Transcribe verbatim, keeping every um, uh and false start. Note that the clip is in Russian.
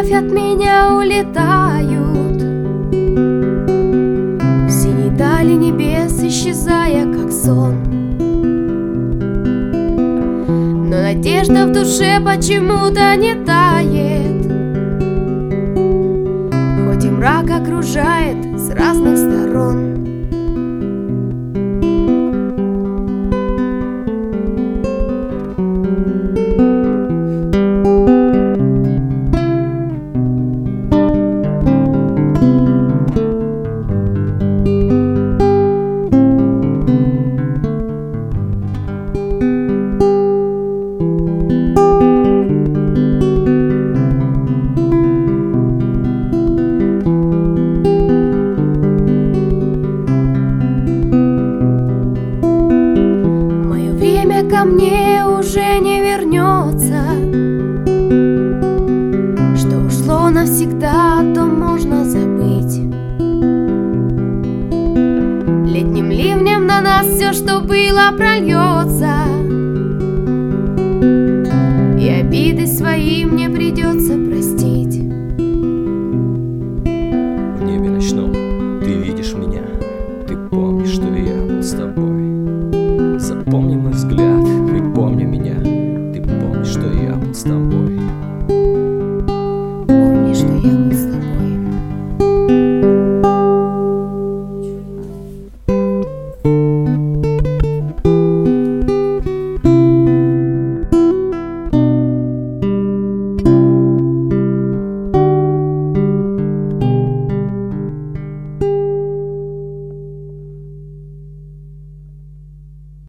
вновь от меня улетают в синей дали небес, исчезая как сон. Но надежда в душе почему-то не тает, хоть и мрак окружает с разных сторон. Ко мне уже не вернется, что ушло навсегда, то можно забыть. Летним ливнем на нас все, что было, прольется, и обиды свои мне придется простить. В небе ночном ты видишь меня, ты помнишь, что я был с тобой.